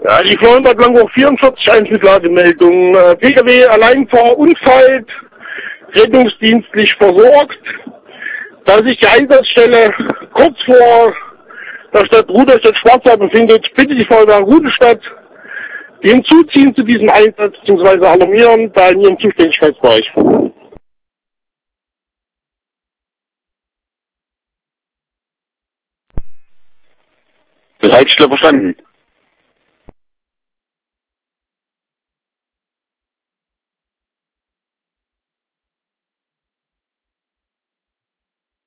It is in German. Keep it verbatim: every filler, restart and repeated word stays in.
Ja, die Florian Bad Blanco vierundvierzig Einzelklagemeldungen. Äh, P K W Alleinfahrunfall, rettungsdienstlich versorgt. Da sich die Einsatzstelle kurz vor der Stadt Rudolstadt Schwarzwald befindet, bitte die Feuerwehr Rudolstadt hinzuziehen zu diesem Einsatz bzw. alarmieren da in ihrem Zuständigkeitsbereich. Das Haltestelle verstanden.